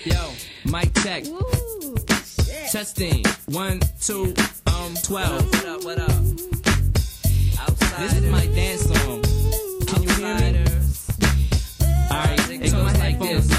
Yo, mic check. Testing. 1, 2, 12. What up? Outside. This is my dance song. Can you hear me? Alright, it goes like this.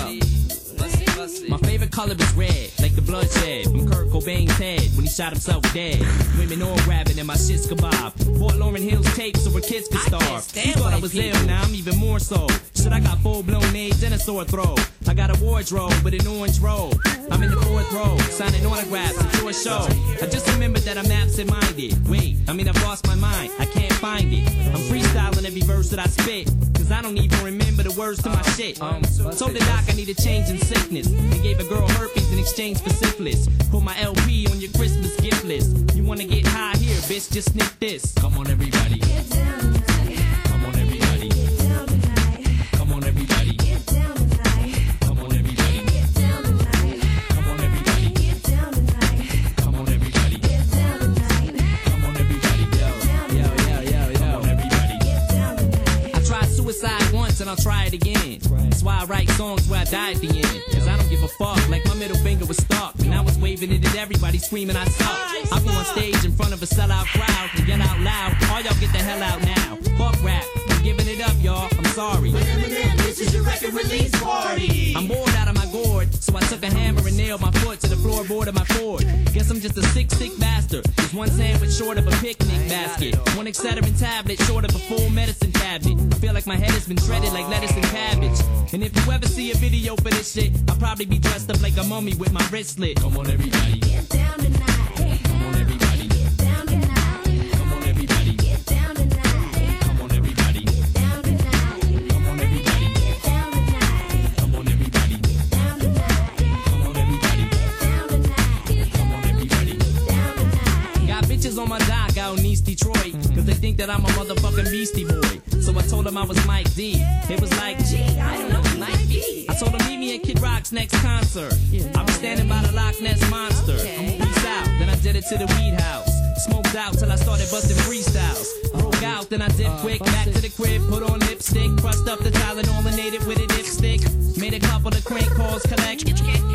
My favorite color is red, like the bloodshed from Kurt Cobain's head when he shot himself dead. Women all grabbing and my shit's kebab. Bought Lauryn Hill's tape so her kids could starve. You thought I was ill, now I'm even more so. Shit, I got full-blown AIDS and a sore throat. I got a wardrobe with an orange robe. I'm in the 4th row, signing autographs at your show. I just remembered that I'm absent-minded. Wait, I've lost my mind, I can't find it. I'm freestyling every verse that I spit, cause I don't even remember the words to my shit. Told the doc I need a change in sickness, and gave a girl herpes in exchange for syphilis. Put my LP on your Christmas gift list. You wanna get high here, bitch, just sniff this. Come on everybody, get down tonight. Come on everybody, get down tonight. Come on everybody, get down tonight. Come on everybody, get down tonight. Come on everybody, get down tonight. Come on everybody, get down tonight. Come on everybody, yo. Come on everybody, get down tonight. I tried suicide once and I'll try it again. That's why I write songs where I die at the end. Cause I don't give a fuck, like my middle finger was stuck. And I was waving it at everybody, screaming I suck. I go on stage in front of a sellout crowd to yell out loud, all y'all get the hell out now. Fuck rap, I'm giving it up, y'all, I'm sorry. This is your record release party. I'm bored out of my gourd, so I took a hammer and nailed my foot to the floorboard of my Ford. Guess I'm just a sick bastard. Just one sandwich short of a picnic basket. One Excedrin tablet short of a full medicine cabinet. I feel like my head has been shredded like lettuce and cabbage. And if you ever see a video for this shit, I'll probably be dressed up like a mummy with my wrist slit. Come on everybody, get down tonight. Come on everybody, get down tonight. Come on everybody, get down tonight. Come on everybody, get down tonight. Come on everybody, get down tonight. Come on everybody, get down tonight. Come on everybody, get down tonight. Come on everybody, get down tonight. Got bitches on my dock out in East Detroit, cause they think that I'm a motherfucking Beastie Boy. So I told them I was Mike D. It was like, gee, I don't know, Mike D. I told them meet me at Kid Rock's next concert. I was standing by the Loch Ness Monster. Peace out, then I did it to the weed house. Smoked out till I started busting freestyles. Broke out, then I dipped quick back to the crib. Put on lipstick, crushed up the Tylenol and ate it with a dipstick. Made a couple of crank calls, collect.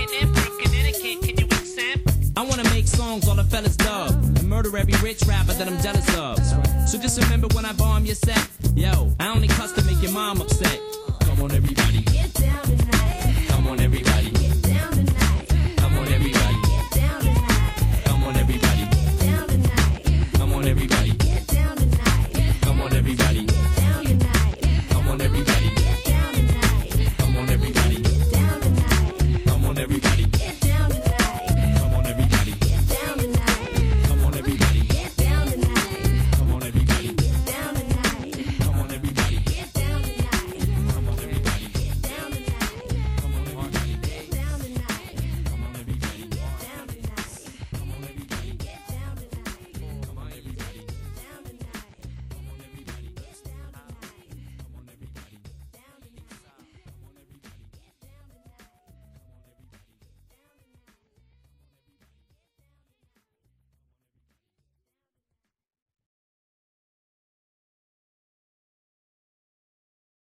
Can you accept? I wanna make songs all the fellas love and murder every rich rapper that I'm jealous of. So just remember when I bomb your set, yo, I only cuss to make your mom upset.